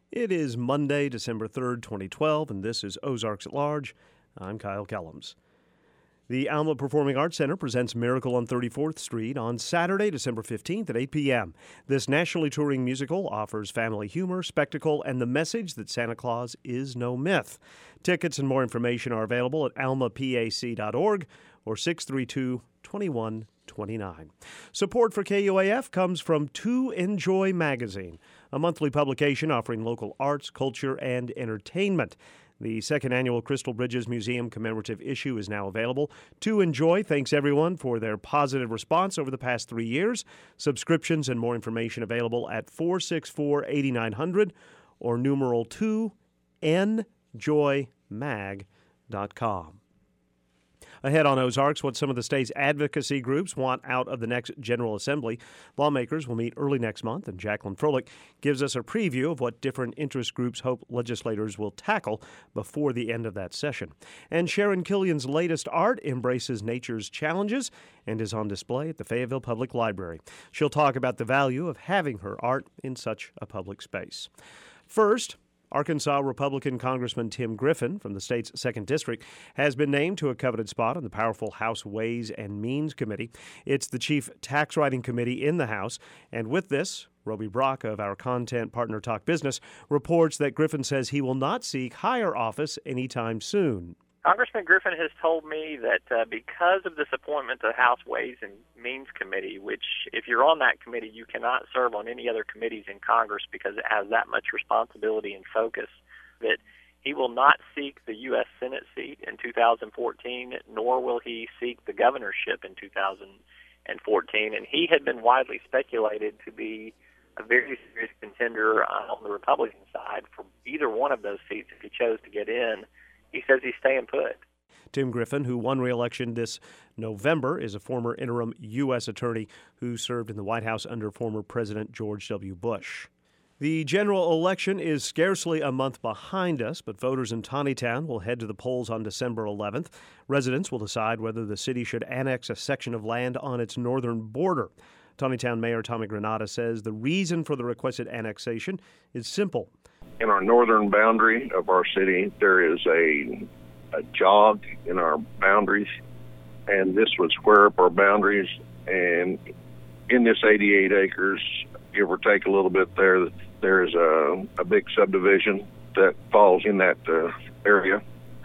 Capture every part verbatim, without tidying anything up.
It is Monday, December third, twenty twelve, and this is Ozarks at Large. I'm Kyle Kellums. The Alma Performing Arts Center presents Miracle on thirty-fourth Street on Saturday, December fifteenth at eight p.m. This nationally touring musical offers family humor, spectacle, and the message that Santa Claus is no myth. Tickets and more information are available at alma p a c dot org or six three two, two one two nine. Support for K U A F comes from To Enjoy Magazine, a monthly publication offering local arts, culture, and entertainment. The second annual Crystal Bridges Museum commemorative issue is now available. To Enjoy thanks everyone for their positive response over the past three years. Subscriptions and more information available at four six four, eight nine zero zero or numeral two enjoy mag dot com. Ahead on Ozarks, what some of the state's advocacy groups want out of the next General Assembly. Lawmakers will meet early next month, and Jacqueline Froelich gives us a preview of what different interest groups hope legislators will tackle before the end of that session. And Sharon Killian's latest art embraces nature's challenges and is on display at the Fayetteville Public Library. She'll talk about the value of having her art in such a public space. First, Arkansas Republican Congressman Tim Griffin from the state's second District has been named to a coveted spot on the powerful House Ways and Means Committee. It's the chief tax writing committee in the House. And with this, Roby Brock of our content partner Talk Business reports that Griffin says he will not seek higher office anytime soon. Congressman Griffin has told me that uh, because of this appointment to the House Ways and Means Committee, which if you're on that committee, you cannot serve on any other committees in Congress because it has that much responsibility and focus, that he will not seek the U S Senate seat in two thousand fourteen, nor will he seek the governorship in two thousand fourteen. And he had been widely speculated to be a very serious contender uh, on the Republican side for either one of those seats if he chose to get in. He says he's staying put. Tim Griffin, who won re-election this November, is a former interim U S attorney who served in the White House under former President George W. Bush. The general election is scarcely a month behind us, but voters in Taneytown will head to the polls on December eleventh. Residents will decide whether the city should annex a section of land on its northern border. Taneytown Mayor Tommy Granata says the reason for the requested annexation is simple. In our northern boundary of our city, there is a, a jog in our boundaries, and this would square up our boundaries. And in this eighty-eight acres, give or take a little bit there, there is a, a big subdivision that falls in that uh, area.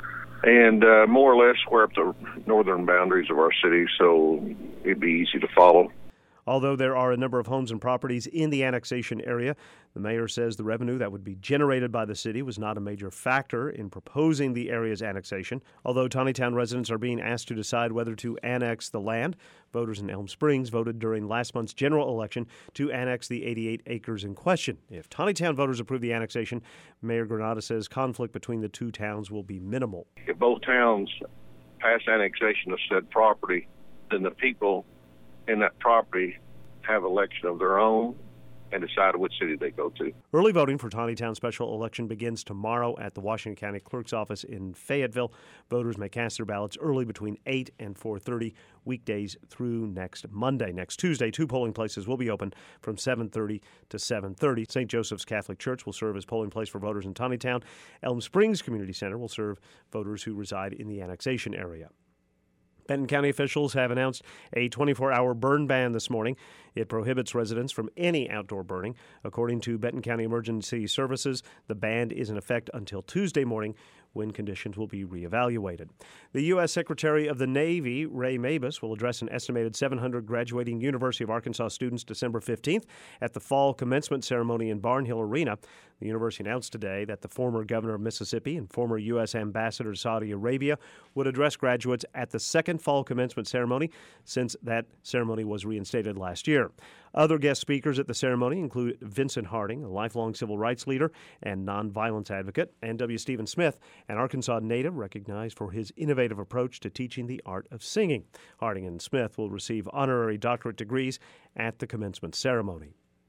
And uh, more or less square up the northern boundaries of our city, so it'd be easy to follow. Although there are a number of homes and properties in the annexation area, the mayor says the revenue that would be generated by the city was not a major factor in proposing the area's annexation. Although Taneytown residents are being asked to decide whether to annex the land, voters in Elm Springs voted during last month's general election to annex the eighty-eight acres in question. If Taneytown voters approve the annexation, Mayor Granata says conflict between the two towns will be minimal. If both towns pass annexation of said property, then the people in that property have election of their own and decide which city they go to. Early voting for Taneytown special election begins tomorrow at the Washington County Clerk's office in Fayetteville. Voters may cast their ballots early between eight and four thirty weekdays through next Monday. Next Tuesday, two polling places will be open from seven thirty to seven thirty. Saint Joseph's Catholic Church will serve as polling place for voters in Taneytown. Elm Springs Community Center will serve voters who reside in the annexation area. Benton County officials have announced a twenty-four hour burn ban this morning. It prohibits residents from any outdoor burning. According to Benton County Emergency Services, the ban is in effect until Tuesday morning, when conditions will be reevaluated. The U S Secretary of the Navy, Ray Mabus, will address an estimated seven hundred graduating University of Arkansas students December fifteenth at the fall commencement ceremony in Barnhill Arena. The university announced today that the former governor of Mississippi and former U S ambassador to Saudi Arabia would address graduates at the second fall commencement ceremony, since that ceremony was reinstated last year. Other guest speakers at the ceremony include Vincent Harding, a lifelong civil rights leader and nonviolence advocate, and W. Stephen Smith, an Arkansas native recognized for his innovative approach to teaching the art of singing. Harding and Smith will receive honorary doctorate degrees at the commencement ceremony.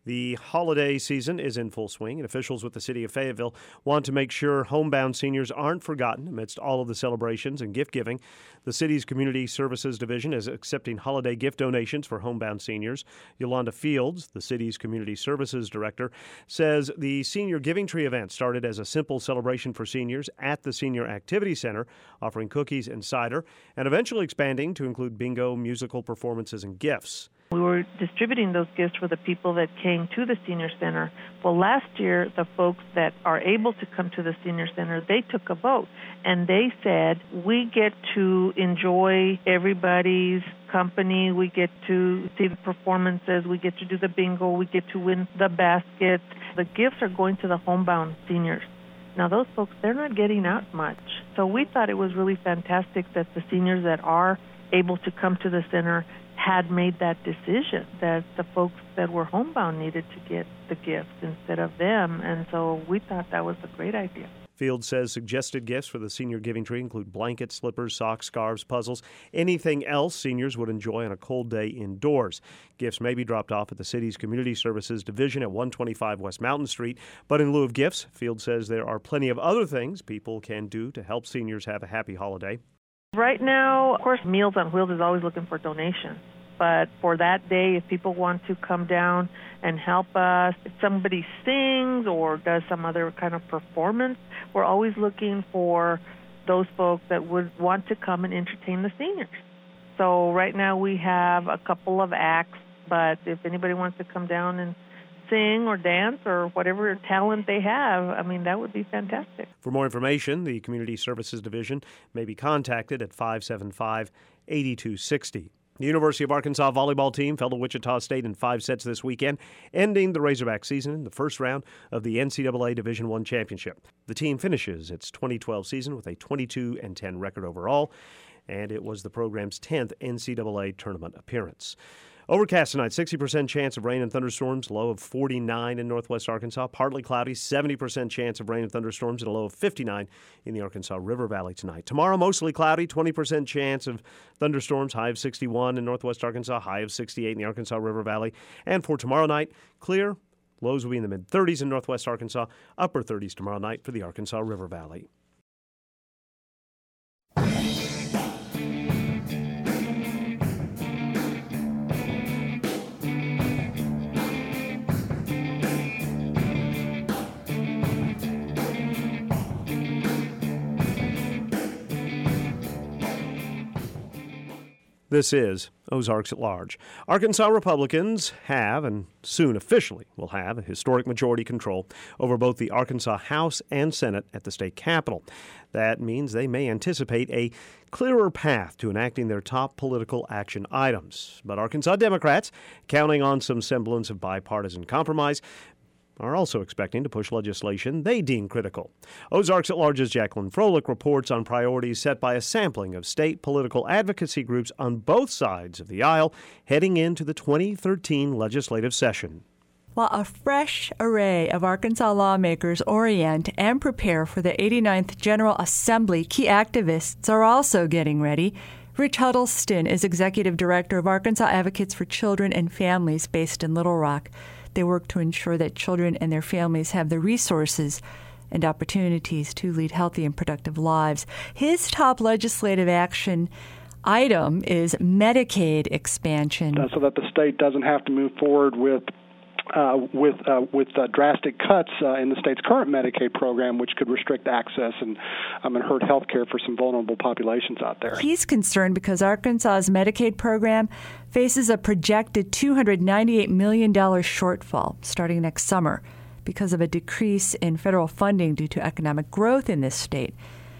The holiday season is in full swing, and officials with the city of Fayetteville want to make sure homebound seniors aren't forgotten amidst all of the celebrations and gift giving. The city's Community Services Division is accepting holiday gift donations for homebound seniors. Yolanda Fields, the city's Community Services Director, says the Senior Giving Tree event started as a simple celebration for seniors at the Senior Activity Center, offering cookies and cider, and eventually expanding to include bingo, musical performances, and gifts. We were distributing those gifts for the people that came to the senior center. Well, last year, the folks that are able to come to the senior center, they took a vote, and they said, we get to enjoy everybody's company, we get to see the performances, we get to do the bingo, we get to win the baskets. The gifts are going to the homebound seniors. Now, those folks, they're not getting out much. So we thought it was really fantastic that the seniors that are able to come to the center had made that decision, that the folks that were homebound needed to get the gifts instead of them, and so we thought that was a great idea. Field says suggested gifts for the Senior Giving Tree include blankets, slippers, socks, scarves, puzzles, anything else seniors would enjoy on a cold day indoors. Gifts may be dropped off at the city's Community Services Division at one twenty-five West Mountain Street, but in lieu of gifts, Field says there are plenty of other things people can do to help seniors have a happy holiday. Right now, of course, Meals on Wheels is always looking for donations. But for that day, if people want to come down and help us, if somebody sings or does some other kind of performance, we're always looking for those folks that would want to come and entertain the seniors. So right now we have a couple of acts, but if anybody wants to come down and sing or dance or whatever talent they have, I mean, that would be fantastic. For more information, the Community Services Division may be contacted at five seven five, eight two six zero. The University of Arkansas volleyball team fell to Wichita State in five sets this weekend, ending the Razorback season in the first round of the N C double A Division I championship. The team finishes its twenty twelve season with a twenty-two and ten record overall, and it was the program's tenth N C double A tournament appearance. Overcast tonight, sixty percent chance of rain and thunderstorms, low of forty-nine in northwest Arkansas. Partly cloudy, seventy percent chance of rain and thunderstorms, and a low of fifty-nine in the Arkansas River Valley tonight. Tomorrow, mostly cloudy, twenty percent chance of thunderstorms, high of sixty-one in northwest Arkansas, high of sixty-eight in the Arkansas River Valley. And for tomorrow night, clear, lows will be in the mid-thirties in northwest Arkansas, upper thirties tomorrow night for the Arkansas River Valley. This is Ozarks at Large. Arkansas Republicans have, and soon officially will have, a historic majority control over both the Arkansas House and Senate at the state capitol. That means they may anticipate a clearer path to enacting their top political action items. But Arkansas Democrats, counting on some semblance of bipartisan compromise, are also expecting to push legislation they deem critical. Ozarks at Large's Jacqueline Froelich reports on priorities set by a sampling of state political advocacy groups on both sides of the aisle heading into the twenty thirteen legislative session. While a fresh array of Arkansas lawmakers orient and prepare for the eighty-ninth General Assembly, key activists are also getting ready. Rich Huddleston is Executive Director of Arkansas Advocates for Children and Families based in Little Rock. They work to ensure that children and their families have the resources and opportunities to lead healthy and productive lives. His top legislative action item is Medicaid expansion. Uh, so that the state doesn't have to move forward with Uh, with uh, with uh, drastic cuts uh, in the state's current Medicaid program, which could restrict access and, um, and hurt health care for some vulnerable populations out there. He's concerned because Arkansas's Medicaid program faces a projected two hundred ninety-eight million dollars shortfall starting next summer because of a decrease in federal funding due to economic growth in this state.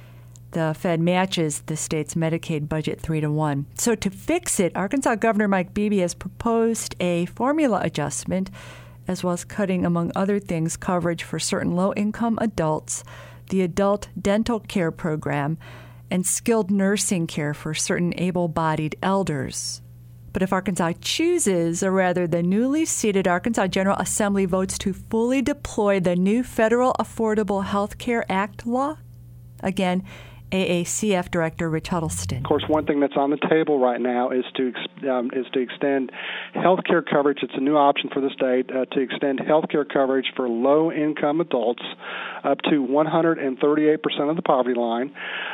The Fed matches the state's Medicaid budget three to one. So to fix it, Arkansas Governor Mike Beebe has proposed a formula adjustment, as well as cutting, among other things, coverage for certain low-income adults, the Adult Dental Care Program, and skilled nursing care for certain able-bodied elders. But if Arkansas chooses, or rather the newly seated Arkansas General Assembly votes to fully deploy the new Federal Affordable Health Care Act law, again, A A C F Director Rich Huddleston. Of course, one thing that's on the table right now is to um, is to extend health care coverage. It's a new option for the state uh, to extend health care coverage for low-income adults up to one hundred thirty-eight percent of the poverty line.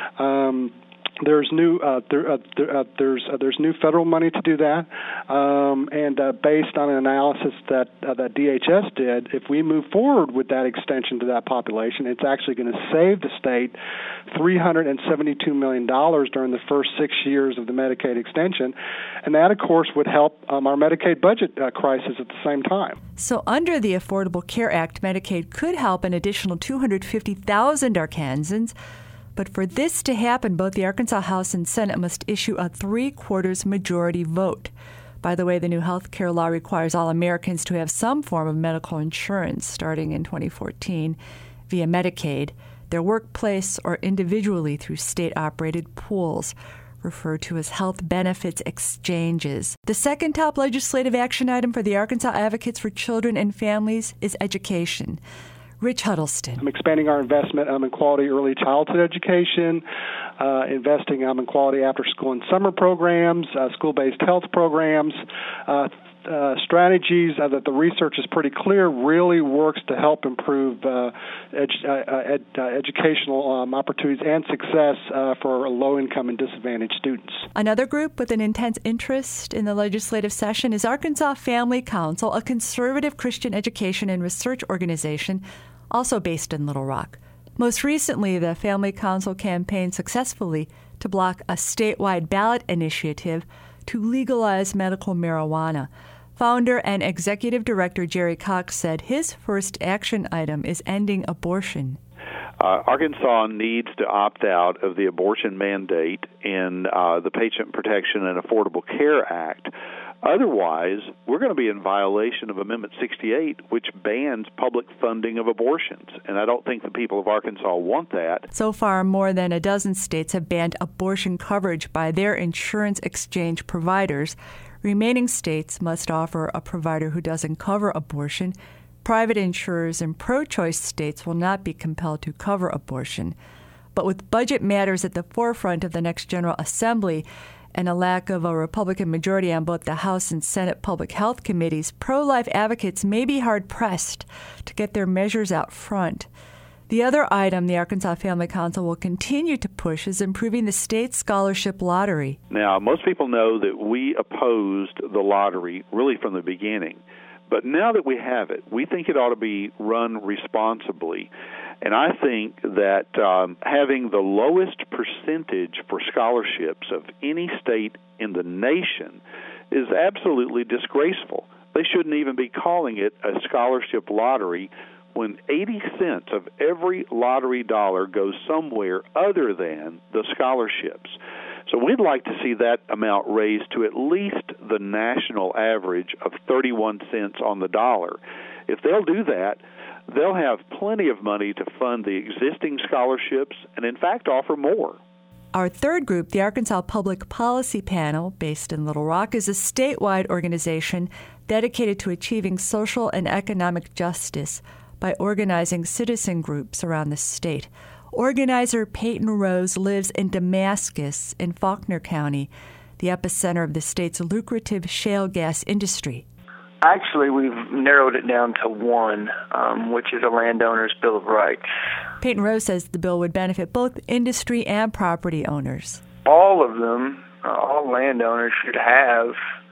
Um, There's new uh, there, uh, there, uh, there's uh, there's new federal money to do that, um, and uh, based on an analysis that uh, that D H S did, if we move forward with that extension to that population, it's actually going to save the state three hundred seventy-two million dollars during the first six years of the Medicaid extension, and that, of course, would help um, our Medicaid budget uh, crisis at the same time. So, under the Affordable Care Act, Medicaid could help an additional two hundred fifty thousand Arkansans. But for this to happen, both the Arkansas House and Senate must issue a three-quarters majority vote. By the way, the new health care law requires all Americans to have some form of medical insurance starting in twenty fourteen via Medicaid, their workplace, or individually through state-operated pools, referred to as health benefits exchanges. The second top legislative action item for the Arkansas Advocates for Children and Families is education. Rich Huddleston. I'm expanding our investment um, in quality early childhood education, uh, investing um, in quality after-school and summer programs, uh, school-based health programs, uh, uh, strategies uh, that the research is pretty clear really works to help improve uh, edu- uh, ed- uh, educational um, opportunities and success uh, for low-income and disadvantaged students. Another group with an intense interest in the legislative session is Arkansas Family Council, a conservative Christian education and research organization also based in Little Rock. Most recently, the Family Council campaigned successfully to block a statewide ballot initiative to legalize medical marijuana. Founder and executive director Jerry Cox said his first action item is ending abortion. Uh, Arkansas needs to opt out of the abortion mandate in uh, the Patient Protection and Affordable Care Act. Otherwise, we're going to be in violation of Amendment sixty-eight, which bans public funding of abortions. And I don't think the people of Arkansas want that. So far, more than a dozen states have banned abortion coverage by their insurance exchange providers. Remaining states must offer a provider who doesn't cover abortion. Private insurers in pro-choice states will not be compelled to cover abortion. But with budget matters at the forefront of the next General Assembly, and a lack of a Republican majority on both the House and Senate Public Health Committees, pro-life advocates may be hard-pressed to get their measures out front. The other item the Arkansas Family Council will continue to push is improving the state scholarship lottery. Now, most people know that we opposed the lottery really from the beginning. But now that we have it, we think it ought to be run responsibly. And I think that um, having the lowest percentage for scholarships of any state in the nation is absolutely disgraceful. They shouldn't even be calling it a scholarship lottery when eighty cents of every lottery dollar goes somewhere other than the scholarships. So we'd like to see that amount raised to at least the national average of thirty-one cents on the dollar. If they'll do that, they'll have plenty of money to fund the existing scholarships and, in fact, offer more. Our third group, the Arkansas Public Policy Panel, based in Little Rock, is a statewide organization dedicated to achieving social and economic justice by organizing citizen groups around the state. Organizer Peyton Rose lives in Damascus in Faulkner County, the epicenter of the state's lucrative shale gas industry. Actually, we've narrowed it down to one, um, which is a landowner's Bill of Rights. Peyton Rose says the bill would benefit both industry and property owners. All of them, uh, all landowners should have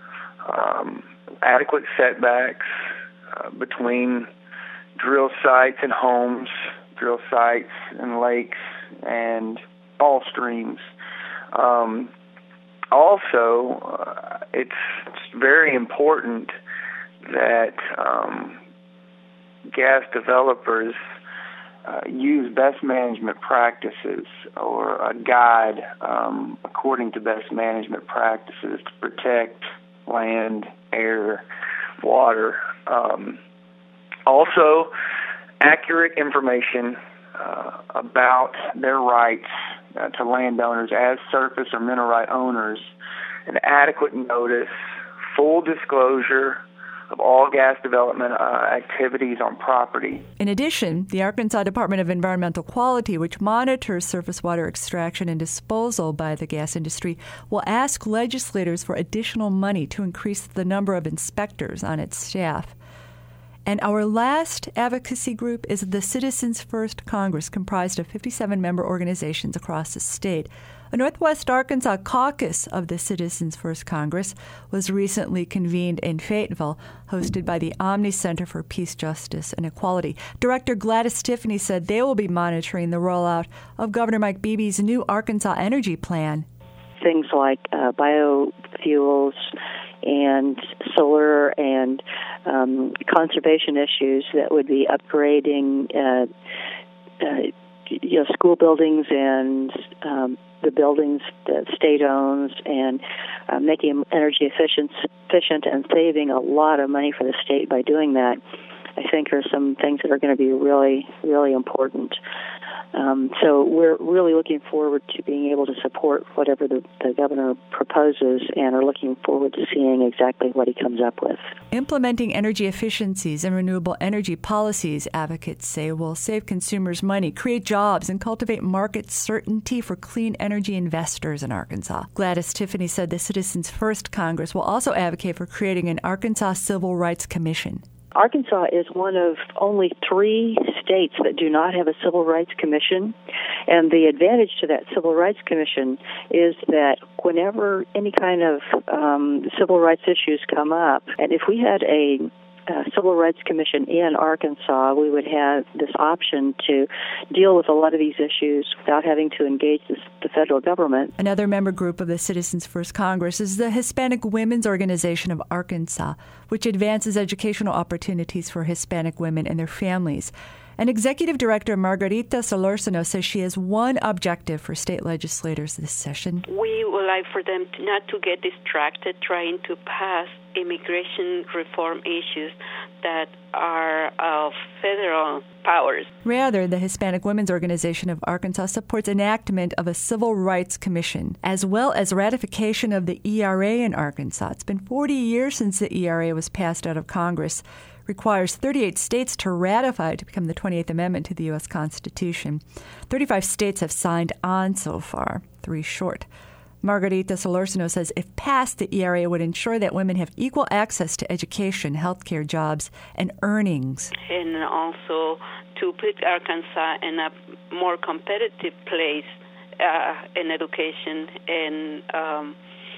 um, adequate setbacks uh, between drill sites and homes, drill sites and lakes, and all streams. Um, also, uh, it's, it's very important that um, gas developers uh, use best management practices or a guide um, according to best management practices to protect land, air, water. Um, also, accurate information uh, about their rights uh, to landowners as surface or mineral right owners, and adequate notice, full disclosure of all gas development uh, activities on property. In addition, the Arkansas Department of Environmental Quality, which monitors surface water extraction and disposal by the gas industry, will ask legislators for additional money to increase the number of inspectors on its staff. And our last advocacy group is the Citizens First Congress, comprised of fifty-seven member organizations across the state. A Northwest Arkansas caucus of the Citizens First Congress was recently convened in Fayetteville, hosted by the Omni Center for Peace, Justice, and Equality. Director Gladys Tiffany said they will be monitoring the rollout of Governor Mike Beebe's new Arkansas Energy Plan. Things like uh, biofuels and solar and um, conservation issues that would be upgrading uh, uh, you know, school buildings and um, the buildings that state owns, and uh, making them energy efficient, efficient and saving a lot of money for the state by doing that, I think are some things that are going to be really, really important. Um, so we're really looking forward to being able to support whatever the, the governor proposes, and are looking forward to seeing exactly what he comes up with. Implementing energy efficiencies and renewable energy policies, advocates say, will save consumers money, create jobs, and cultivate market certainty for clean energy investors in Arkansas. Gladys Tiffany said the Citizens First Congress will also advocate for creating an Arkansas Civil Rights Commission. Arkansas is one of only three states that do not have a Civil Rights Commission, and the advantage to that Civil Rights Commission is that whenever any kind of um, civil rights issues come up, and if we had a Uh, Civil Rights Commission in Arkansas, we would have this option to deal with a lot of these issues without having to engage this, the federal government. Another member group of the Citizens First Congress is the Hispanic Women's Organization of Arkansas, which advances educational opportunities for Hispanic women and their families. And Executive Director Margarita Solorzano says she has one objective for state legislators this session. We would like for them to not to get distracted trying to pass immigration reform issues that are of federal powers. Rather, the Hispanic Women's Organization of Arkansas supports enactment of a Civil Rights Commission, as well as ratification of the E R A in Arkansas. It's been forty years since the E R A was passed out of Congress. Requires thirty-eight states to ratify to become the twenty-eighth Amendment to the U S Constitution. thirty-five states have signed on so far, three short. Margarita Solorzano says if passed, the E R A would ensure that women have equal access to education, health care, jobs, and earnings. And also to put Arkansas in a more competitive place uh, in education and um,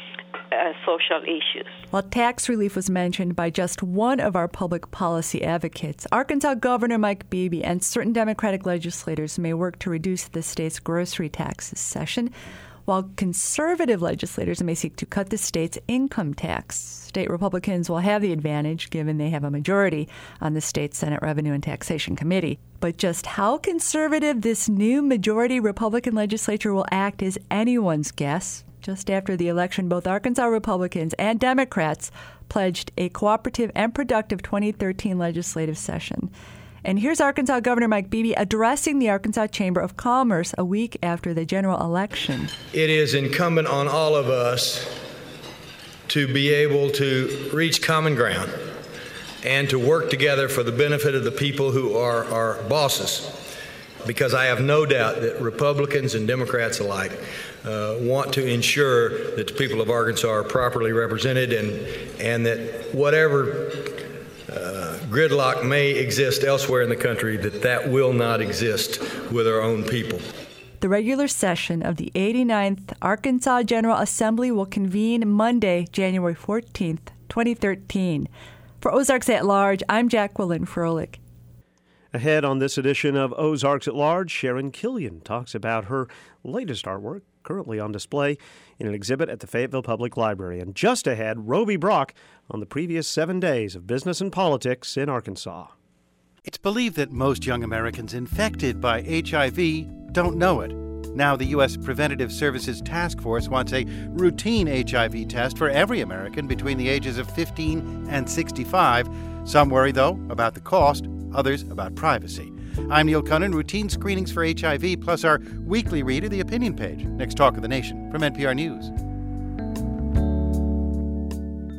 uh, social issues. While tax relief was mentioned by just one of our public policy advocates, Arkansas Governor Mike Beebe and certain Democratic legislators may work to reduce the state's grocery tax this session, while conservative legislators may seek to cut the state's income tax. State Republicans will have the advantage, given they have a majority on the state Senate Revenue and Taxation Committee. But just how conservative this new majority Republican legislature will act is anyone's guess. Just after the election, both Arkansas Republicans and Democrats pledged a cooperative and productive twenty thirteen legislative session. And here's Arkansas Governor Mike Beebe addressing the Arkansas Chamber of Commerce a week after the general election. It is incumbent on all of us to be able to reach common ground and to work together for the benefit of the people who are our bosses, because I have no doubt that Republicans and Democrats alike uh, want to ensure that the people of Arkansas are properly represented, and, and that whatever Uh, gridlock may exist elsewhere in the country, that that will not exist with our own people. The regular session of the eighty-ninth Arkansas General Assembly will convene Monday, January fourteenth, twenty thirteen. For Ozarks at Large, I'm Jacqueline Froelich. Ahead on this edition of Ozarks at Large, Sharon Killian talks about her latest artwork, currently on display in an exhibit at the Fayetteville Public Library. And just ahead, Roby Brock on the previous seven days of business and politics in Arkansas. It's believed that most young Americans infected by H I V don't know it. Now the U S Preventative Services Task Force wants a routine H I V test for every American between the ages of fifteen and sixty-five. Some worry, though, about the cost, others about privacy. I'm Neil Cunnin. Routine screenings for H I V, plus our weekly read of the Opinion Page. Next Talk of the Nation from N P R News.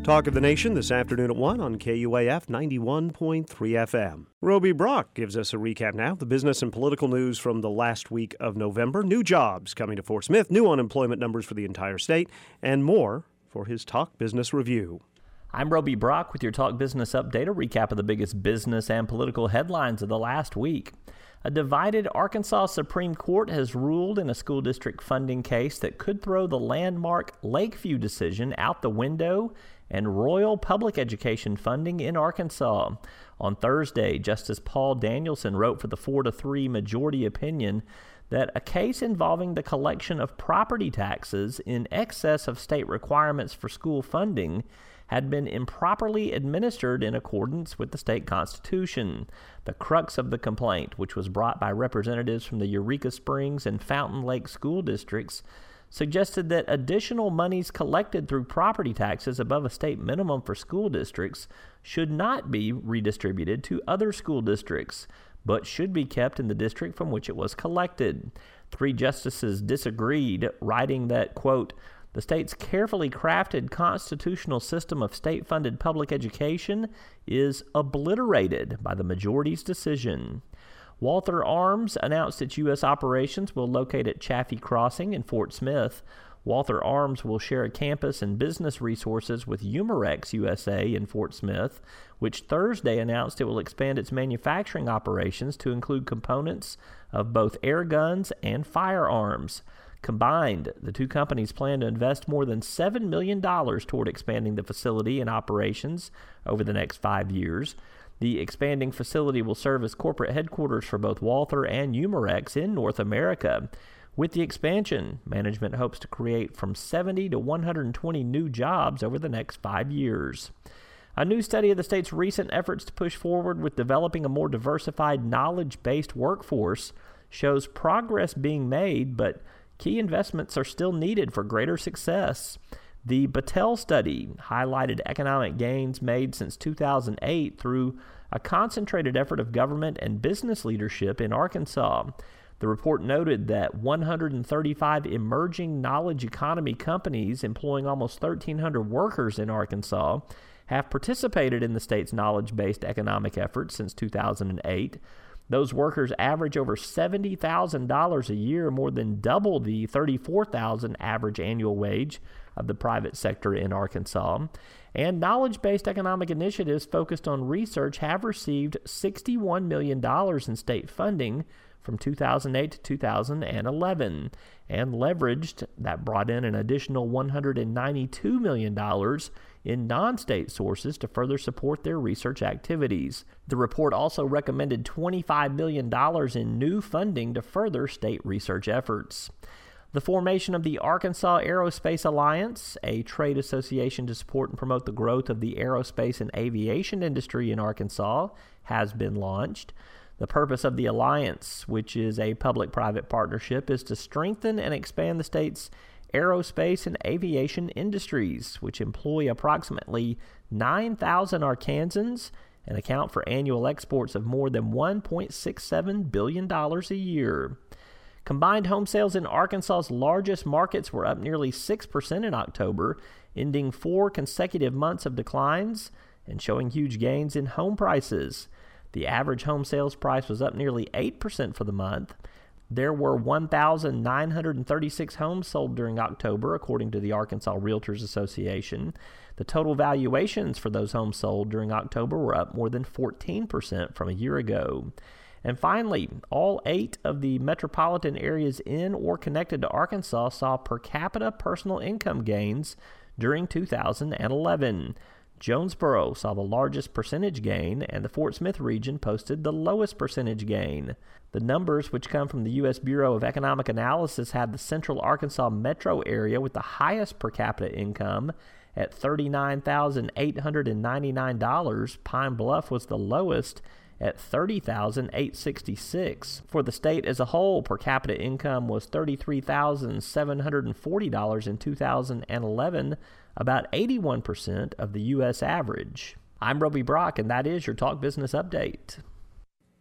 Talk of the Nation this afternoon at one on K U A F ninety-one point three F M. Roby Brock gives us a recap now of the business and political news from the last week of November. New jobs coming to Fort Smith, new unemployment numbers for the entire state, and more for his Talk Business Review. I'm Roby Brock with your Talk Business Update, a recap of the biggest business and political headlines of the last week. A divided Arkansas Supreme Court has ruled in a school district funding case that could throw the landmark Lakeview decision out the window and royal public education funding in Arkansas. On Thursday, Justice Paul Danielson wrote for the four to three majority opinion that a case involving the collection of property taxes in excess of state requirements for school funding had been improperly administered in accordance with the state constitution. The crux of the complaint, which was brought by representatives from the Eureka Springs and Fountain Lake school districts, suggested that additional monies collected through property taxes above a state minimum for school districts should not be redistributed to other school districts, but should be kept in the district from which it was collected. Three justices disagreed, writing that, quote, the state's carefully crafted constitutional system of state-funded public education is obliterated by the majority's decision. Walther Arms announced its U S operations will locate at Chaffee Crossing in Fort Smith. Walther Arms will share a campus and business resources with Umarex U S A in Fort Smith, which Thursday announced it will expand its manufacturing operations to include components of both air guns and firearms. Combined, the two companies plan to invest more than seven million dollars toward expanding the facility and operations over the next five years. The expanding facility will serve as corporate headquarters for both Walther and Umarex in North America. With the expansion, management hopes to create from seventy to one hundred twenty new jobs over the next five years. A new study of the state's recent efforts to push forward with developing a more diversified, knowledge-based workforce shows progress being made, but key investments are still needed for greater success. The Battelle study highlighted economic gains made since two thousand eight through a concentrated effort of government and business leadership in Arkansas. The report noted that one hundred thirty-five emerging knowledge economy companies employing almost thirteen hundred workers in Arkansas have participated in the state's knowledge-based economic efforts since two thousand eight. Those workers average over seventy thousand dollars a year, more than double the thirty-four thousand dollars average annual wage of the private sector in Arkansas. And knowledge-based economic initiatives focused on research have received sixty-one million dollars in state funding from two thousand eight to two thousand eleven, and leveraged that brought in an additional one hundred ninety-two million dollars in non-state sources to further support their research activities. The report also recommended twenty-five million dollars in new funding to further state research efforts. The formation of the Arkansas Aerospace Alliance, a trade association to support and promote the growth of the aerospace and aviation industry in Arkansas, has been launched. The purpose of the alliance, which is a public-private partnership, is to strengthen and expand the state's aerospace and aviation industries, which employ approximately nine thousand Arkansans and account for annual exports of more than one point six seven billion dollars a year. Combined home sales in Arkansas's largest markets were up nearly six percent in October, ending four consecutive months of declines and showing huge gains in home prices. The average home sales price was up nearly eight percent for the month. There were one thousand nine hundred thirty-six homes sold during October, according to the Arkansas Realtors Association. The total valuations for those homes sold during October were up more than fourteen percent from a year ago. And finally, all eight of the metropolitan areas in or connected to Arkansas saw per capita personal income gains during two thousand eleven. Jonesboro saw the largest percentage gain, and the Fort Smith region posted the lowest percentage gain. The numbers, which come from the U S Bureau of Economic Analysis, had the central Arkansas metro area with the highest per capita income at thirty-nine thousand eight hundred ninety-nine dollars. Pine Bluff was the lowest at thirty thousand eight hundred sixty-six dollars. For the state as a whole, per capita income was thirty-three thousand seven hundred forty dollars in two thousand eleven, about eighty-one percent of the U S average. I'm Roby Brock, and that is your Talk Business Update.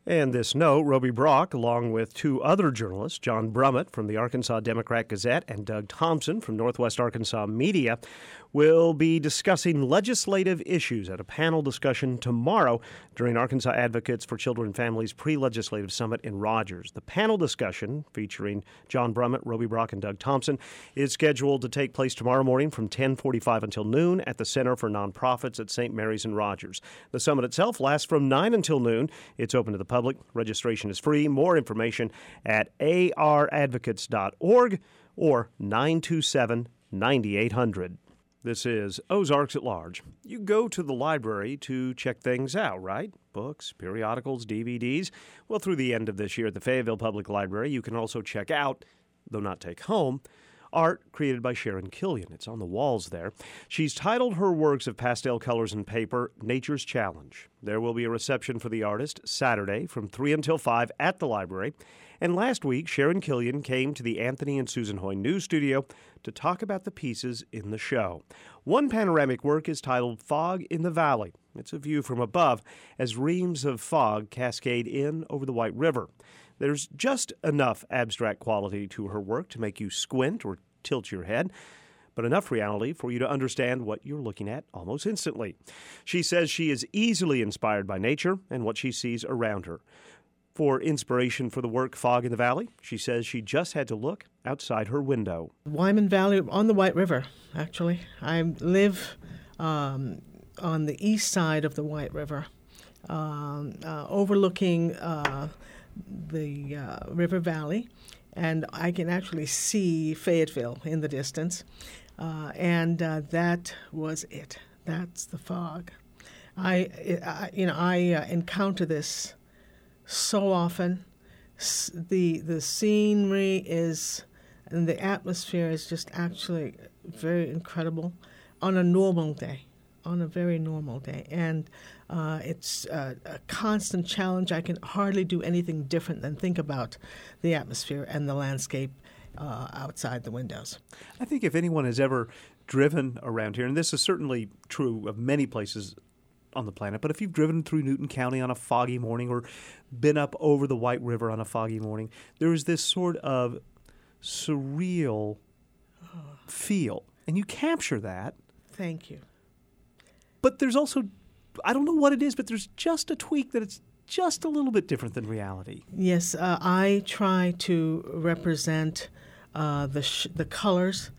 And this note, Roby Brock, along with two other journalists, John Brummett from the Arkansas Democrat-Gazette and Doug Thompson from Northwest Arkansas Media, will be discussing legislative issues at a panel discussion tomorrow during Arkansas Advocates for Children and Families pre-legislative summit in Rogers. The panel discussion, featuring John Brummett, Roby Brock, and Doug Thompson, is scheduled to take place tomorrow morning from ten forty-five until noon at the Center for Nonprofits at Saint Mary's in Rogers. The summit itself lasts from nine until noon. It's open to the public. Registration is free. More information at a r advocates dot org or nine two seven, nine eight hundred. This is Ozarks at Large. You go to the library to check things out, right? Books, periodicals, D V Ds. Well, through the end of this year at the Fayetteville Public Library, you can also check out, though not take home, art created by Sharon Killian. It's on the walls there. She's titled her works of pastel colors and paper, Nature's Challenge. There will be a reception for the artist Saturday from three until five at the library. And last week, Sharon Killian came to the Anthony and Susan Hoy News Studio to talk about the pieces in the show. One panoramic work is titled Fog in the Valley. It's a view from above as reams of fog cascade in over the White River. There's just enough abstract quality to her work to make you squint or tilt your head, but enough reality for you to understand what you're looking at almost instantly. She says she is easily inspired by nature and what she sees around her. For inspiration for the work Fog in the Valley, she says she just had to look outside her window. Wyman Valley on the White River, actually. I live um, on the east side of the White River, um, uh, overlooking uh, the uh, river valley, and I can actually see Fayetteville in the distance, uh, and uh, that was it. That's the fog. I, I you know, I uh, encounter this so often. The the scenery is, and the atmosphere is just actually very incredible on a normal day, on a very normal day. And uh, it's a, a constant challenge. I can hardly do anything different than think about the atmosphere and the landscape uh, outside the windows. I think if anyone has ever driven around here, and this is certainly true of many places on the planet, but if you've driven through Newton County on a foggy morning or been up over the White River on a foggy morning, there is this sort of surreal feel, and you capture that. Thank you. But there's also, I don't know what it is, but there's just a tweak that it's just a little bit different than reality. Yes, uh, I try to represent uh, the sh- the colors,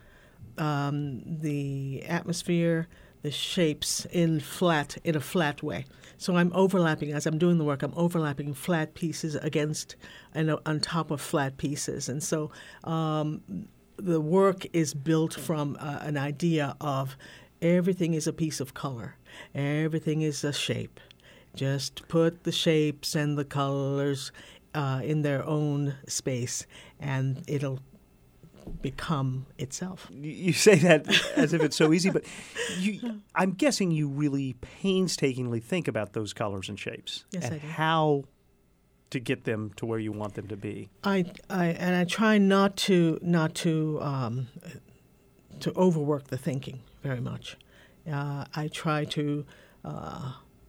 um, the atmosphere, the shapes in flat in a flat way. So I'm overlapping as I'm doing the work. I'm overlapping flat pieces against and on top of flat pieces, and so um, the work is built from uh, an idea of everything is a piece of color, everything is a shape. Just put the shapes and the colors uh, in their own space, and it'll become itself. You say that as if it's so easy, but you, I'm guessing you really painstakingly think about those colors and shapes yes, and I do. how to get them to where you want them to be. I, I and I try not to not to um, to overwork the thinking very much. Uh, I try to. Uh,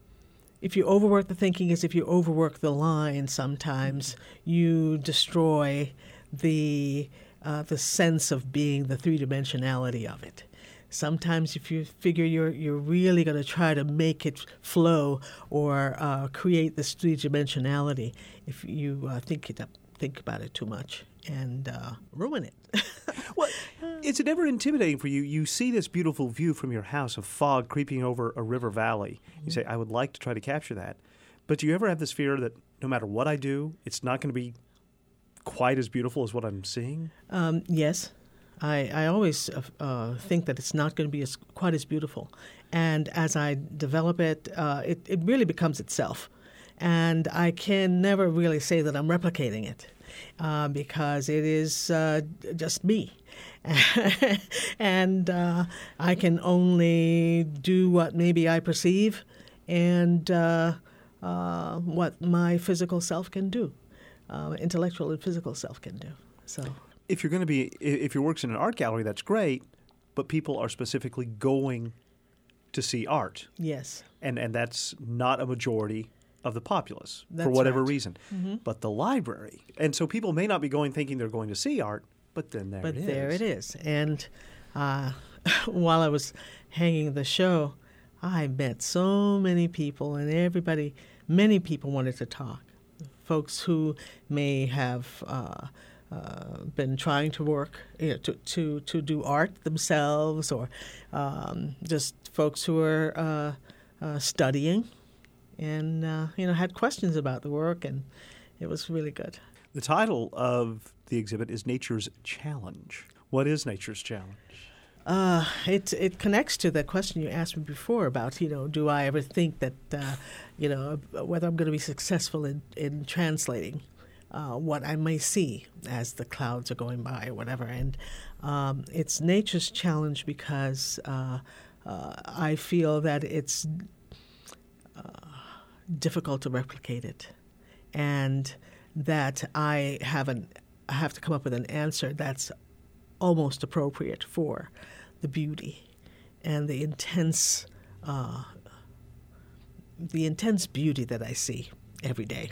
If you overwork the thinking, is if you overwork the line, sometimes you destroy the uh, the sense of being, the three-dimensionality of it. Sometimes if you figure you're you're really going to try to make it flow or uh, create this three-dimensionality, if you uh, think it up, think about it too much and uh, ruin it. Well, is it ever intimidating for you? You see this beautiful view from your house of fog creeping over a river valley. You say, I would like to try to capture that. But do you ever have this fear that no matter what I do, it's not going to be quite as beautiful as what I'm seeing? Um, yes. I, I always uh, think that it's not going to be as quite as beautiful. And as I develop it, uh, it, it really becomes itself. And I can never really say that I'm replicating it. Uh, because it is uh, just me. and uh, I can only do what maybe I perceive and uh, uh, what my physical self can do, uh, intellectual and physical self can do. So, if you're going to be, if your work's in an art gallery, that's great, but people are specifically going to see art. Yes. And, and that's not a majority of the populace That's for whatever right. reason. Mm-hmm. But the library, and so people may not be going thinking they're going to see art, but then there but it is. there it is. And uh, while I was hanging the show, I met so many people, and everybody, many people wanted to talk. Folks who may have uh, uh, been trying to work, you know, to, to, to do art themselves, or um, just folks who are uh, uh, studying and, uh, you know, had questions about the work, and it was really good. The title of the exhibit is Nature's Challenge. What is Nature's Challenge? Uh, it it connects to the question you asked me before about, you know, do I ever think that, uh, you know, whether I'm going to be successful in, in translating uh, what I may see as the clouds are going by or whatever. And um, it's Nature's Challenge because uh, uh, I feel that it's uh, difficult to replicate it, and that I have an I have to come up with an answer that's almost appropriate for the beauty and the intense uh, the intense beauty that I see every day.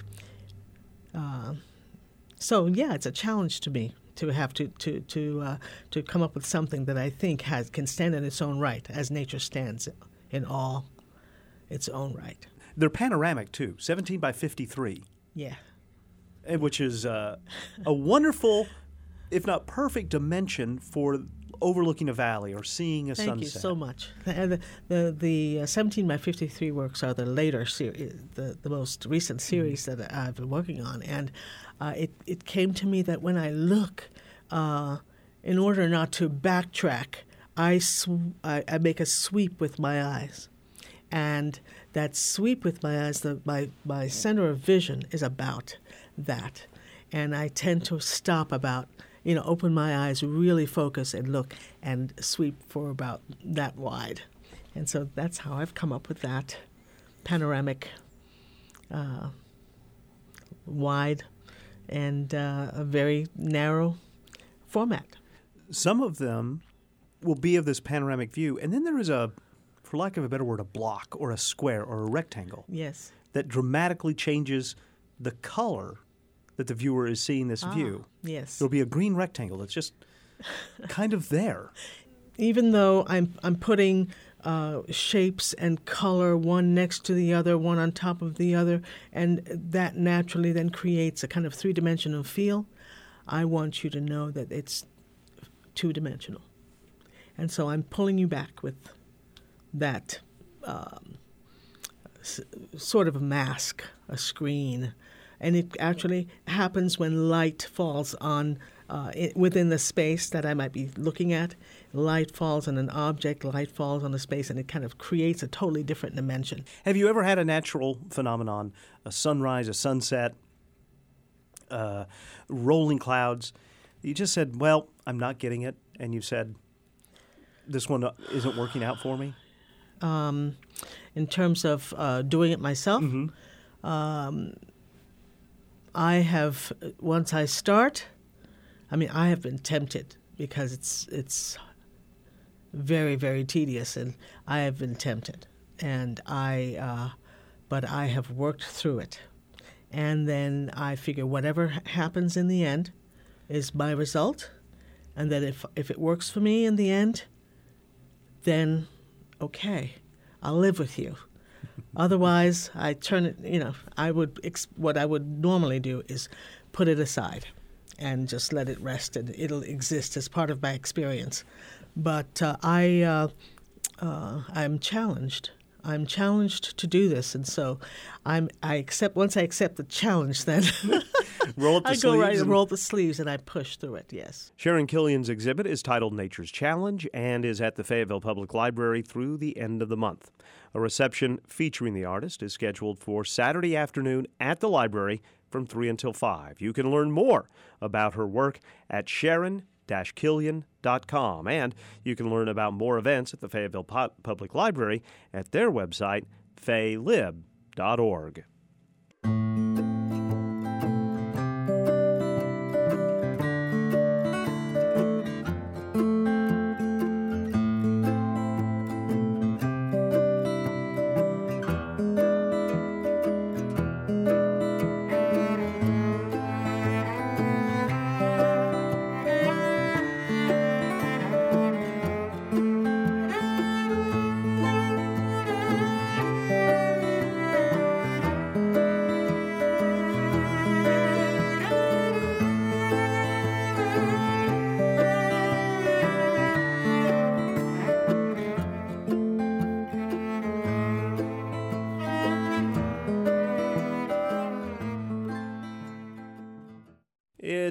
Uh, so yeah, it's a challenge to me to have to to to uh, to come up with something that I think has can stand in its own right, as nature stands in all its own right. They're panoramic too, seventeen by fifty-three. Yeah. Which is uh, a wonderful, if not perfect, dimension for overlooking a valley or seeing a Thank sunset. you so much. The the, the uh, seventeen by fifty-three works are the later series, the, the most recent series mm-hmm. that I've been working on, and uh, it it came to me that when I look, uh, in order not to backtrack, I, sw- I I make a sweep with my eyes, and that sweep with my eyes, the, my my center of vision is about that, and I tend to stop about, you know, open my eyes, really focus and look and sweep for about that wide. And so that's how I've come up with that panoramic, uh, wide, and uh, a very narrow format. Some of them will be of this panoramic view, and then there is a, for lack of a better word, a block or a square or a rectangle. Yes. That dramatically changes the color that the viewer is seeing this ah, view. Yes. There'll be a green rectangle that's just kind of there. Even though I'm I'm putting uh, shapes and color one next to the other, one on top of the other, and that naturally then creates a kind of three-dimensional feel, I want you to know that it's two-dimensional. And so I'm pulling you back with that um, s- sort of a mask, a screen. And it actually happens when light falls on uh, it, within the space that I might be looking at. Light falls on an object, light falls on a space, and it kind of creates a totally different dimension. Have you ever had a natural phenomenon, a sunrise, a sunset, uh, rolling clouds? You just said, well, I'm not getting it, and you said, this one isn't working out for me? Um, in terms of uh, doing it myself, mm-hmm. um, I have, once I start, I mean, I have been tempted because it's it's very, very tedious, and I have been tempted. And I, uh, but I have worked through it. And then I figure whatever happens in the end is my result, and that if if it works for me in the end, then okay, I'll live with you. Otherwise, I turn it, you know, I would, ex- what I would normally do is put it aside and just let it rest, and it'll exist as part of my experience. But uh, I, uh, uh, I'm challenged. I'm challenged to do this, and so I'm. I accept. Once I accept the challenge, then roll up the I sleeves go right and and roll the sleeves, and I push through it. Yes. Sharon Killian's exhibit is titled Nature's Challenge and is at the Fayetteville Public Library through the end of the month. A reception featuring the artist is scheduled for Saturday afternoon at the library from three until five. You can learn more about her work at Sharon Killian dot com, and you can learn about more events at the Fayetteville Public Library at their website, faylib dot org.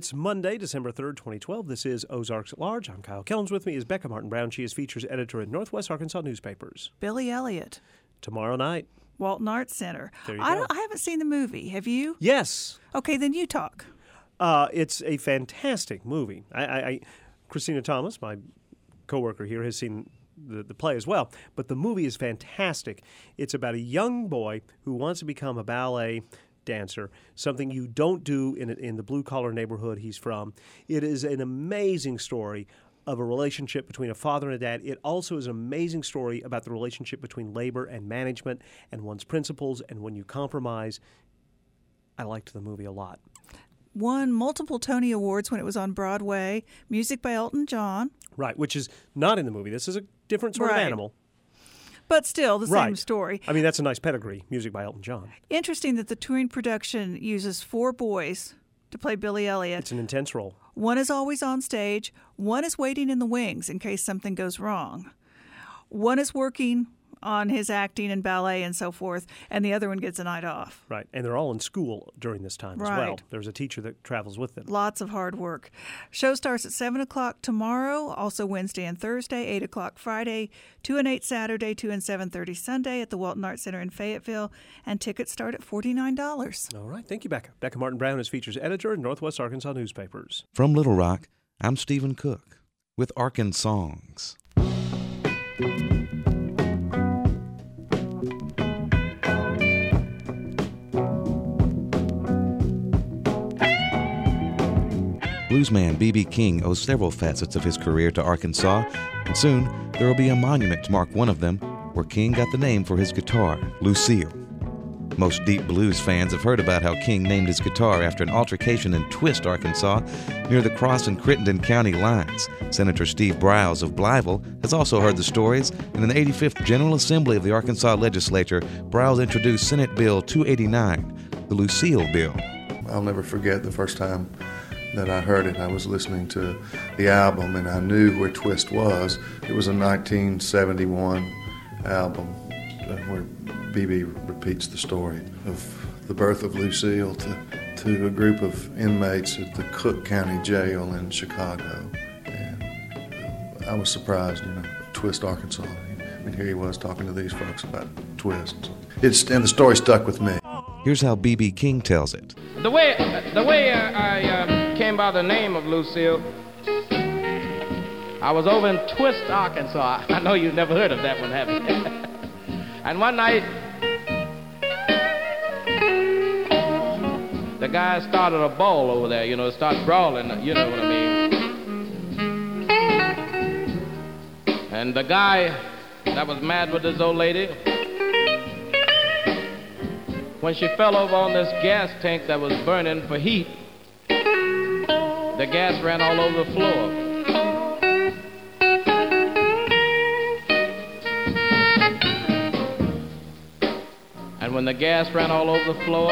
It's Monday, December third, twenty twelve. This is Ozarks at Large. I'm Kyle Kellums. With me is Becca Martin-Brown. She is features editor at Northwest Arkansas Newspapers. Billy Elliot. Tomorrow night. Walton Arts Center. There you I, go. don't, I haven't seen the movie. Have you? Yes. Okay, then you talk. Uh, it's a fantastic movie. I, I, I Christina Thomas, my coworker here, has seen the, the play as well. But the movie is fantastic. It's about a young boy who wants to become a ballet dancer, something you don't do in in the blue-collar neighborhood he's from. It is an amazing story of a relationship between a father and a dad. It also is an amazing story about the relationship between labor and management and one's principles and when you compromise. I liked the movie a lot. Won multiple Tony Awards when it was on Broadway. Music by Elton John. Right, which is not in the movie. This is a different sort right. of animal. But still, the right. same story. I mean, that's a nice pedigree, music by Elton John. Interesting that the touring production uses four boys to play Billy Elliot. It's an intense role. One is always on stage. One is waiting in the wings in case something goes wrong. One is working on his acting and ballet and so forth, and the other one gets a night off. Right, and they're all in school during this time right. as well. There's a teacher that travels with them. Lots of hard work. Show starts at seven o'clock tomorrow, also Wednesday and Thursday, eight o'clock Friday, two and eight Saturday, two and seven thirty Sunday at the Walton Arts Center in Fayetteville, and tickets start at forty-nine dollars. All right, thank you, Becca. Becca Martin-Brown is features editor at Northwest Arkansas Newspapers. From Little Rock, I'm Stephen Cook with Arkansas Songs. Bluesman B B King owes several facets of his career to Arkansas, and soon there will be a monument to mark one of them where King got the name for his guitar, Lucille. Most deep blues fans have heard about how King named his guitar after an altercation in Twist, Arkansas, near the Cross and Crittenden County lines. Senator Steve Browse of Blytheville has also heard the stories, and in the eighty-fifth General Assembly of the Arkansas Legislature, Browse introduced Senate Bill two eighty-nine, the Lucille Bill. I'll never forget the first time that I heard it. I was listening to the album and I knew where Twist was. It was a nineteen seventy-one album where B B repeats the story of the birth of Lucille to, to a group of inmates at the Cook County Jail in Chicago. And I was surprised, you know, Twist, Arkansas. I mean, here he was talking to these folks about Twist. It's, and the story stuck with me. Here's how B B King tells it. The way, the way uh, I uh, came by the name of Lucille, I was over in Twist, Arkansas. I know you've never heard of that one, have you? And one night, the guys started a ball over there, you know, started brawling, you know what I mean. And the guy that was mad with this old lady, when she fell over on this gas tank that was burning for heat, the gas ran all over the floor. And when the gas ran all over the floor,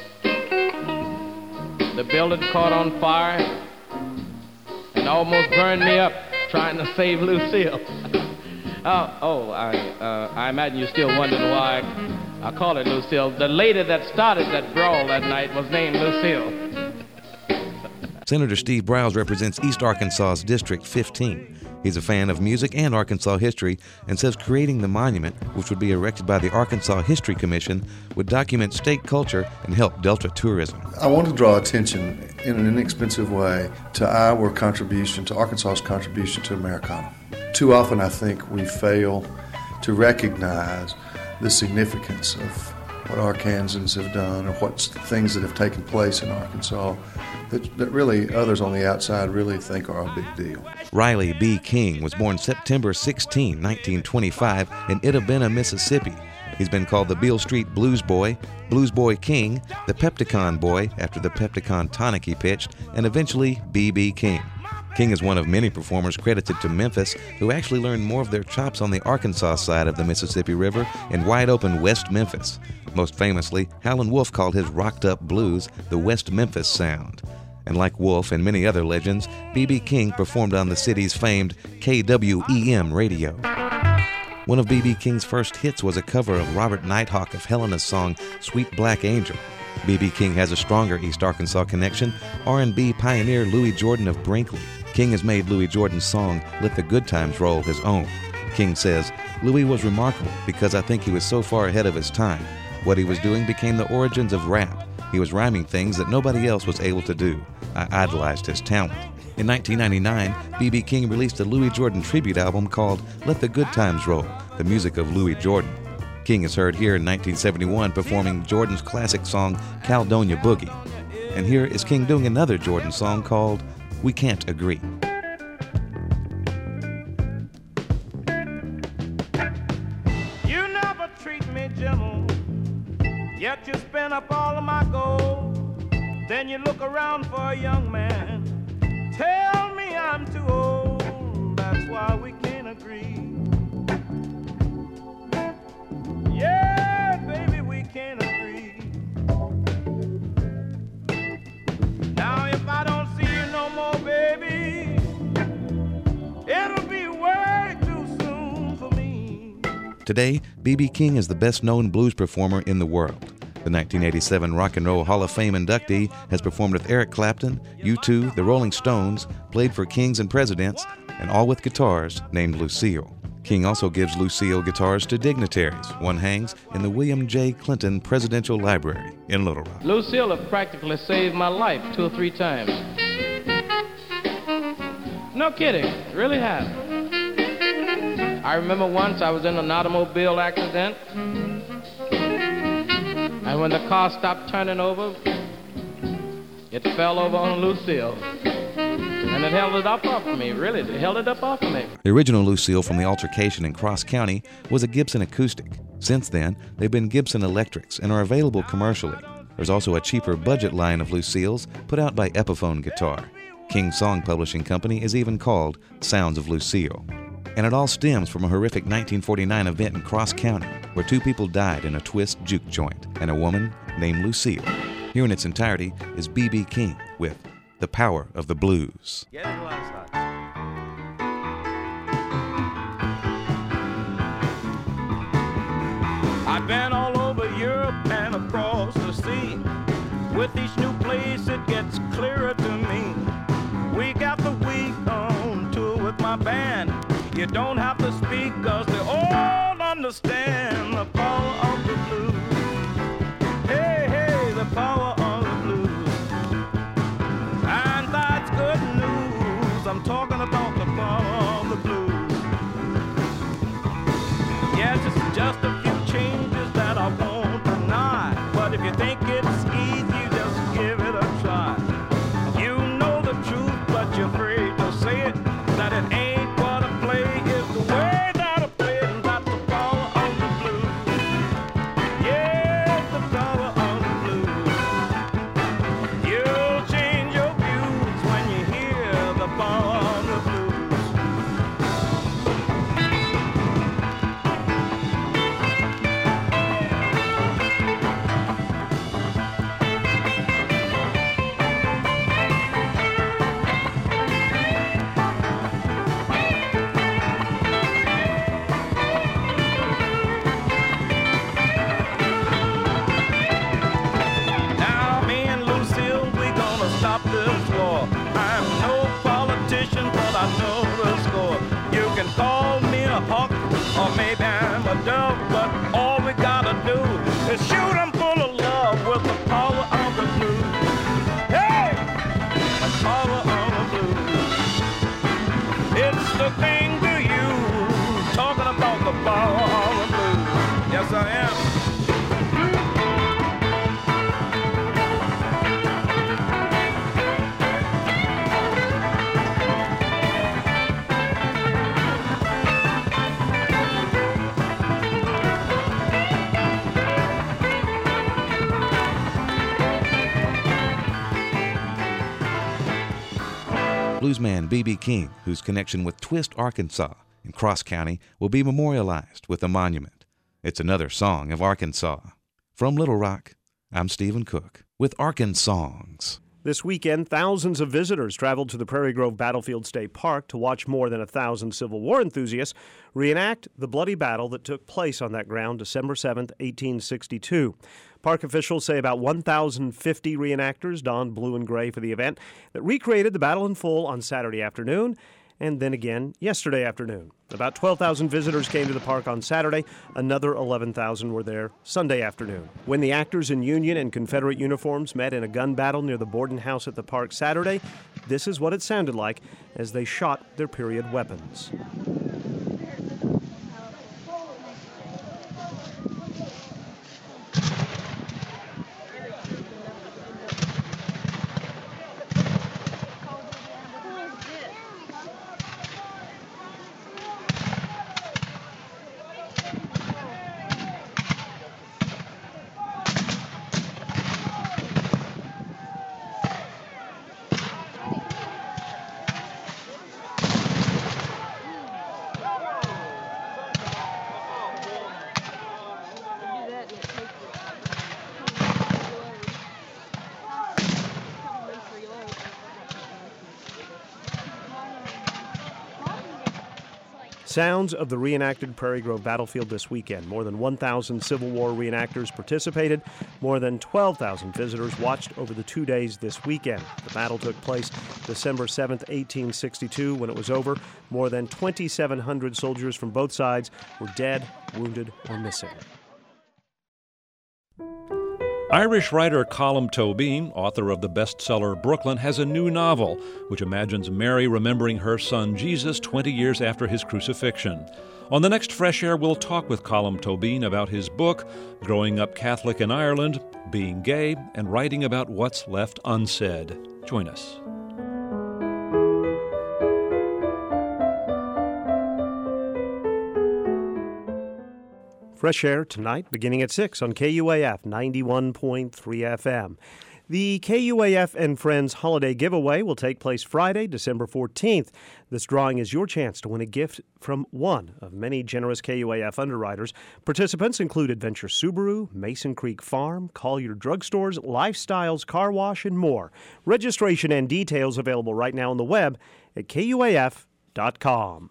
the building caught on fire and almost burned me up trying to save Lucille. oh, oh, I, uh, I imagine you're still wondering why I call it Lucille. The lady that started that brawl that night was named Lucille. Senator Steve Browse represents East Arkansas's District fifteen. He's a fan of music and Arkansas history and says creating the monument, which would be erected by the Arkansas History Commission, would document state culture and help Delta tourism. I want to draw attention in an inexpensive way to our contribution, to Arkansas's contribution to Americana. Too often I think we fail to recognize the significance of what Arkansans have done or what things that have taken place in Arkansas that, that really others on the outside really think are a big deal. Riley B. King was born September sixteenth, nineteen twenty-five in Itta-Bena, Mississippi. He's been called the Beale Street Blues Boy, Blues Boy King, the Pepticon Boy after the Pepticon tonic he pitched, and eventually B B King. King is one of many performers credited to Memphis who actually learned more of their chops on the Arkansas side of the Mississippi River in wide-open West Memphis. Most famously, Howlin' Wolf called his rocked-up blues the West Memphis sound. And like Wolf and many other legends, B B King performed on the city's famed K W E M radio. One of B B King's first hits was a cover of Robert Nighthawk of Helena's song Sweet Black Angel. B B. King has a stronger East Arkansas connection. R and B pioneer Louis Jordan of Brinkley. King has made Louis Jordan's song, Let the Good Times Roll, his own. King says, Louis was remarkable because I think he was so far ahead of his time. What he was doing became the origins of rap. He was rhyming things that nobody else was able to do. I idolized his talent. In nineteen ninety-nine, B B. King released a Louis Jordan tribute album called Let the Good Times Roll, the music of Louis Jordan. King is heard here in nineteen seventy-one performing Jordan's classic song, Caledonia Boogie. And here is King doing another Jordan song called We Can't Agree. You never treat me gentle, yet you spend up all of my gold. Then you look around for a young man, tell me I'm too old, that's why we can't agree. Yeah, baby, we can't agree. Now if I don't see you no more, baby, it'll be way too soon for me. Today, B B. King is the best-known blues performer in the world. The nineteen eighty-seven Rock and Roll Hall of Fame inductee has performed with Eric Clapton, U two, the Rolling Stones, played for kings and presidents, and all with guitars named Lucille. King also gives Lucille guitars to dignitaries. One hangs in the William J. Clinton Presidential Library in Little Rock. Lucille have practically saved my life two or three times. No kidding, really have. I remember once I was in an automobile accident, and when the car stopped turning over, it fell over on Lucille. And it held it up off of me, really. It held it up off of me. The original Lucille from the altercation in Cross County was a Gibson acoustic. Since then, they've been Gibson electrics and are available commercially. There's also a cheaper budget line of Lucilles put out by Epiphone Guitar. King Song Publishing Company is even called Sounds of Lucille. And it all stems from a horrific nineteen forty-nine event in Cross County where two people died in a twist juke joint and a woman named Lucille. Here in its entirety is B B. King with The Power of the Blues. I've been all over Europe and across the sea. With each new place it gets clearer to me. Week after week on tour with my band. You don't have to speak cause they all understand the power of the blues. Hey, hey, the power of the blues. And that's good news. I'm talking about the power of the blues. Yes, it's just a few changes that I won't deny. But if you think it's easy, just give it a try. You know the truth, but you're afraid to say it. That it ain't what I play, is the way that I play. And that's the power of the blues. Yes, the power of the blues. You'll change your views when you hear the power of the blues. Now me and Lucille, we gonna stop this war. I'm no politician, but I know the score. You can call me a hawk, or maybe I'm a dove, but all we gotta do is shoot 'em full of love with the power of the blues. Hey, the power of the blues. It's the thing to you, talking about the power of the blues. Yes, I am. Bluesman B B. King, whose connection with Twist, Arkansas, in Cross County, will be memorialized with a monument. It's another song of Arkansas. From Little Rock, I'm Stephen Cook with Arkansongs. This weekend, thousands of visitors traveled to the Prairie Grove Battlefield State Park to watch more than a thousand Civil War enthusiasts reenact the bloody battle that took place on that ground December seventh, eighteen sixty-two. Park officials say about one thousand fifty reenactors donned blue and gray for the event that recreated the battle in full on Saturday afternoon and then again yesterday afternoon. About twelve thousand visitors came to the park on Saturday. Another eleven thousand were there Sunday afternoon. When the actors in Union and Confederate uniforms met in a gun battle near the Borden House at the park Saturday, this is what it sounded like as they shot their period weapons. Sounds of the reenacted Prairie Grove battlefield this weekend. More than one thousand Civil War reenactors participated. More than twelve thousand visitors watched over the two days this weekend. The battle took place December seventh, eighteen sixty-two. When it was over, more than twenty-seven hundred soldiers from both sides were dead, wounded, or missing. Irish writer Colm Tóibín, author of the bestseller Brooklyn, has a new novel which imagines Mary remembering her son Jesus twenty years after his crucifixion. On the next Fresh Air, we'll talk with Colm Tóibín about his book, Growing Up Catholic in Ireland, Being Gay, and writing about what's left unsaid. Join us. Fresh Air tonight, beginning at six on K U A F ninety-one point three F M. The K U A F and Friends Holiday Giveaway will take place Friday, December fourteenth. This drawing is your chance to win a gift from one of many generous K U A F underwriters. Participants include Adventure Subaru, Mason Creek Farm, Collier Drugstores, Lifestyles Car Wash, and more. Registration and details available right now on the web at K U A F dot com.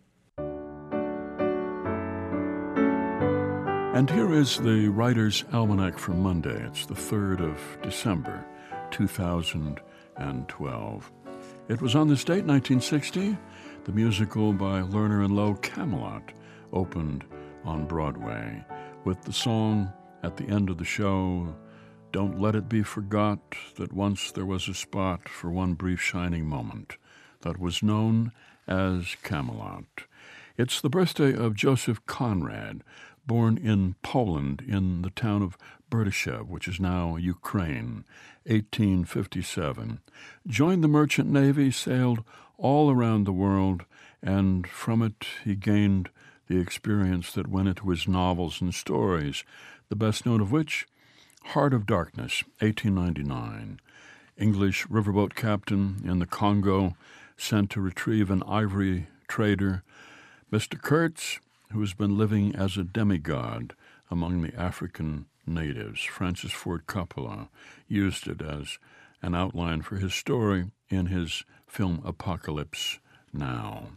And here is the Writer's Almanac for Monday. It's the third of December, two thousand twelve. It was on this date, nineteen sixty, the musical by Lerner and Loewe, Camelot, opened on Broadway, with the song at the end of the show, "Don't let it be forgot that once there was a spot for one brief shining moment," that was known as Camelot. It's the birthday of Joseph Conrad, born in Poland in the town of Berdyshev, which is now Ukraine, eighteen fifty-seven. Joined the merchant navy, sailed all around the world, and from it he gained the experience that went into his novels and stories, the best known of which, Heart of Darkness, eighteen ninety-nine. English riverboat captain in the Congo, sent to retrieve an ivory trader. Mister Kurtz, who has been living as a demigod among the African natives. Francis Ford Coppola used it as an outline for his story in his film Apocalypse Now.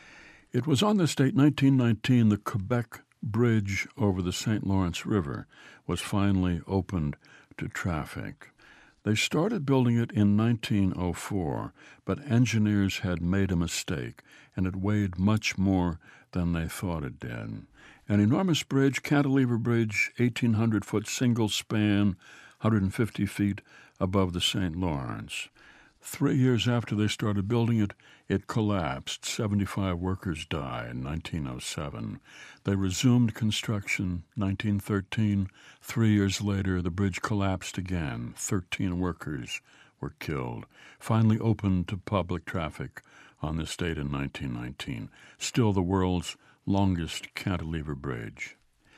It was on this date, nineteen nineteen, the Quebec Bridge over the Saint Lawrence River was finally opened to traffic. They started building it in nineteen oh four, but engineers had made a mistake, and it weighed much more than they thought it did. An enormous bridge, cantilever bridge, eighteen hundred foot single span, one hundred fifty feet above the Saint Lawrence. Three years after they started building it, it collapsed. seventy-five workers died in nineteen oh seven. They resumed construction nineteen thirteen. Three years later, the bridge collapsed again. thirteen workers were killed. Finally opened to public traffic on this date in nineteen nineteen. Still the world's longest cantilever bridge.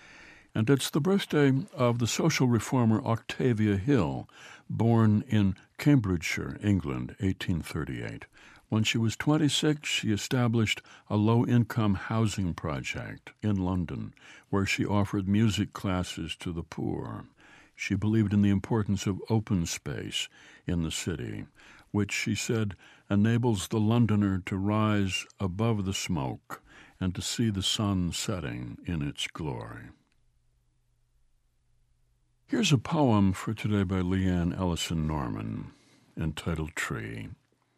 And it's the birthday of the social reformer Octavia Hill, born in Cambridgeshire, England, eighteen thirty-eight. When she was twenty-six, she established a low-income housing project in London, where she offered music classes to the poor. She believed in the importance of open space in the city, which, she said, enables the Londoner to rise above the smoke and to see the sun setting in its glory. Here's a poem for today by Leanne Ellison Norman, entitled Tree.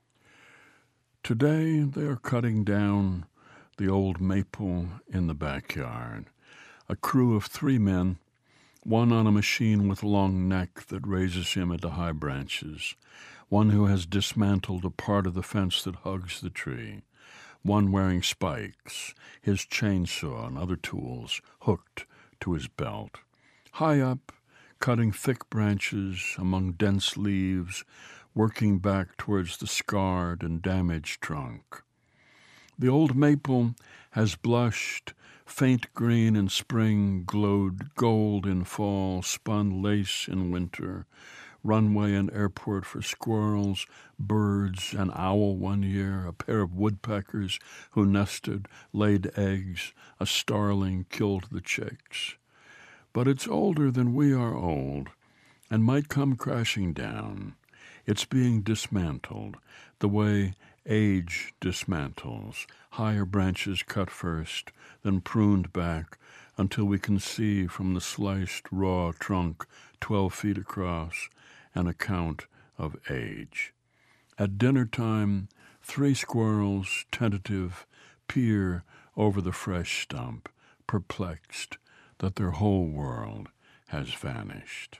Today they are cutting down the old maple in the backyard. A crew of three men, one on a machine with long neck that raises him into high branches, one who has dismantled a part of the fence that hugs the tree, one wearing spikes, his chainsaw and other tools hooked to his belt. High up, cutting thick branches among dense leaves, working back towards the scarred and damaged trunk. The old maple has blushed, faint green in spring, glowed gold in fall, spun lace in winter, runway and airport for squirrels, birds, an owl one year, a pair of woodpeckers who nested, laid eggs, a starling killed the chicks. But it's older than we are old, and might come crashing down. It's being dismantled, the way age dismantles, higher branches cut first, then pruned back, until we can see from the sliced raw trunk twelve feet across an account of age. At dinner time, three squirrels, tentative, peer over the fresh stump, perplexed that their whole world has vanished.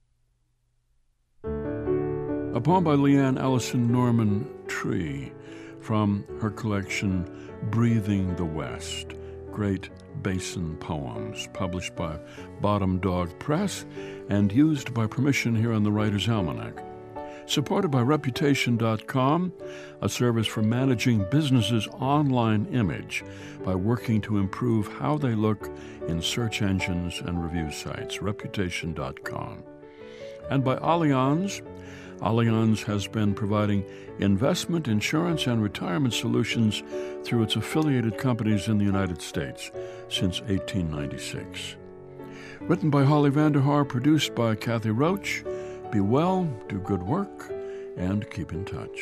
A poem by Leanne Ellison Norman, Tree, from her collection Breathing the West, Great Basin Poems, published by Bottom Dog Press and used by permission here on the Writer's Almanac. Supported by Reputation dot com, a service for managing businesses' online image by working to improve how they look in search engines and review sites, Reputation dot com. And by Allianz. Allianz has been providing investment, insurance, and retirement solutions through its affiliated companies in the United States since eighteen ninety-six. Written by Holly Vanderhaar, produced by Kathy Roach. Be well, do good work, and keep in touch.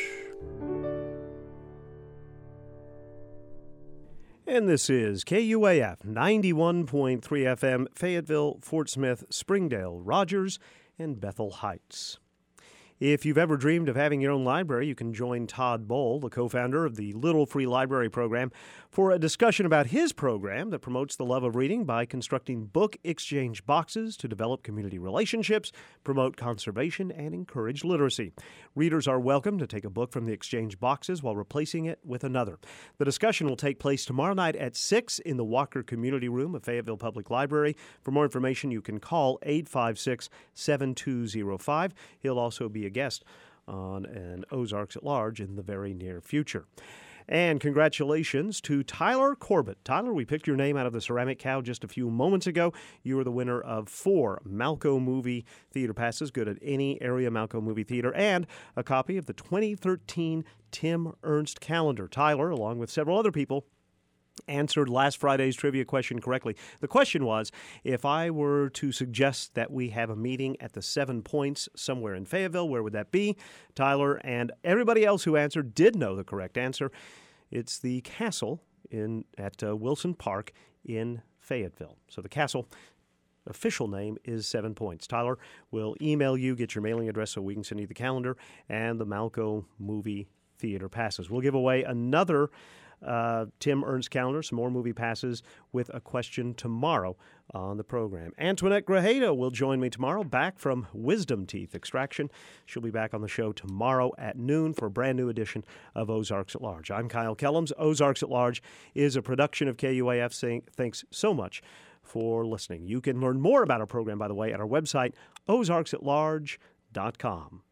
And this is K U A F ninety-one point three F M, Fayetteville, Fort Smith, Springdale, Rogers, and Bethel Heights. If you've ever dreamed of having your own library, you can join Todd Bowl, the co-founder of the Little Free Library program, for a discussion about his program that promotes the love of reading by constructing book exchange boxes to develop community relationships, promote conservation, and encourage literacy. Readers are welcome to take a book from the exchange boxes while replacing it with another. The discussion will take place tomorrow night at six in the Walker Community Room of Fayetteville Public Library. For more information, you can call eight five six, seven two zero five. He'll also be a guest on an Ozarks at Large in the very near future. And congratulations to Tyler Corbett. Tyler, we picked your name out of the Ceramic Cow just a few moments ago. You are the winner of four Malco Movie Theater passes, good at any area Malco Movie Theater, and a copy of the twenty thirteen Tim Ernst calendar. Tyler, along with several other people, answered last Friday's trivia question correctly. The question was, if I were to suggest that we have a meeting at the Seven Points somewhere in Fayetteville, where would that be? Tyler and everybody else who answered did know the correct answer. It's the Castle in at uh, Wilson Park in Fayetteville. So the Castle official name is Seven Points. Tyler will email you, get your mailing address so we can send you the calendar and the Malco Movie Theater passes. We'll give away another Uh, Tim Ernst calendar, some more movie passes with a question tomorrow on the program. Antoinette Grajeda will join me tomorrow, back from Wisdom Teeth Extraction. She'll be back on the show tomorrow at noon for a brand new edition of Ozarks at Large. I'm Kyle Kellums. Ozarks at Large is a production of K U A F. Saying thanks so much for listening. You can learn more about our program, by the way, at our website, ozarks at large dot com.